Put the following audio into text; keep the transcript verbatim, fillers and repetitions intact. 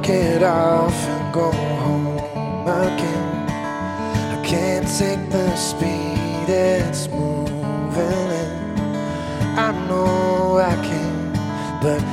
it off and go home again. I can't take the speed it's moving in. I know I can, but